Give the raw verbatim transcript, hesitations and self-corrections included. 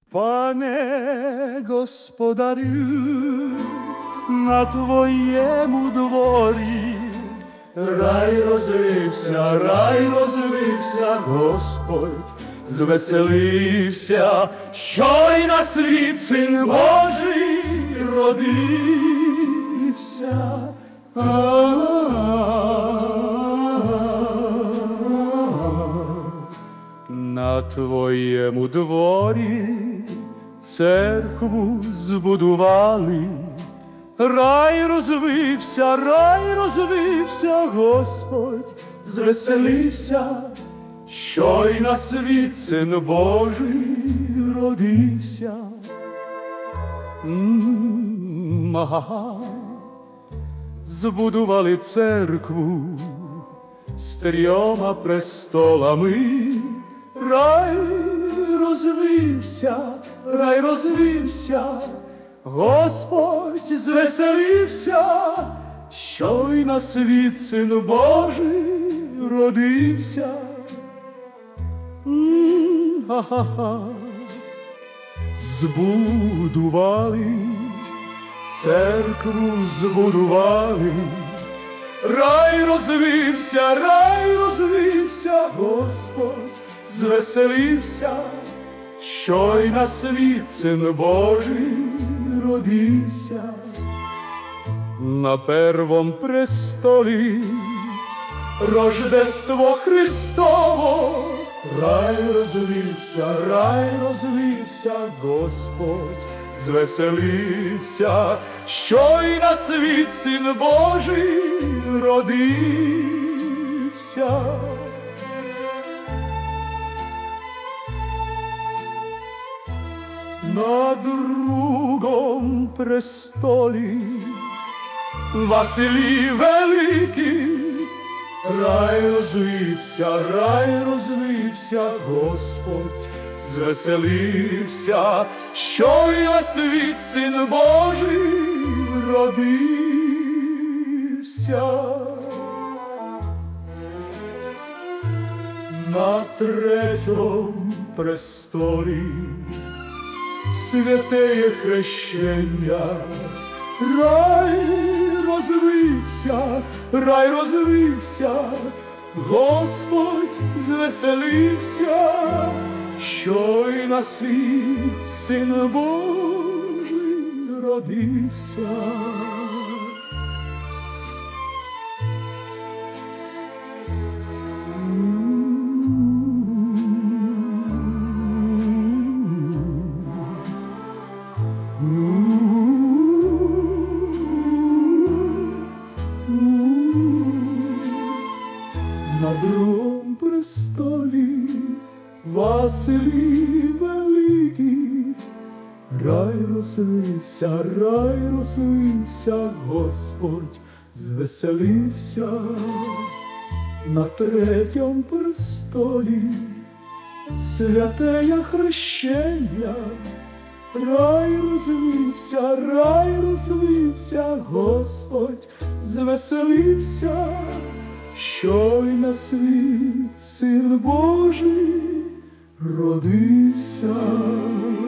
Пане господарю, на твоєму дворі рай розлився, рай розлився, Господь звеселився, що й на світ Син Божий родився. На твоєму дворі церкву збудували, рай розвився, рай розвився, Господь звеселився, що й на світ Син Божий родився. М-м-м. Збудували церкву з трьома престолами, рай розвився, рай розвився, Господь звеселився, що й на світ Син Божий родився. М-ха-ха-ха. Збудували, церкву збудували, рай розвився, рай розвився, Господь звеселився, що й на світ Син Божий родився. На первом престолі Рождество Христово, рай розвився, рай розвився, Господь звеселився, що й на світ Син Божий родився. На другом престолі Василій Великий, рай розвився, рай розвився, Господь звеселився, що й на світ Син Божий родився. На третьому престолі святеє хрещення, рай розвився, рай розвився, Господь звеселився, що й на світ Син Божий родився. На другому престолі Василій Великий, рай розвився, рай розвився, Господь звеселився. На третьому престолі святеє хрещення, рай розвився, рай розвився, Господь звеселився, що й на світ Син Божий родився.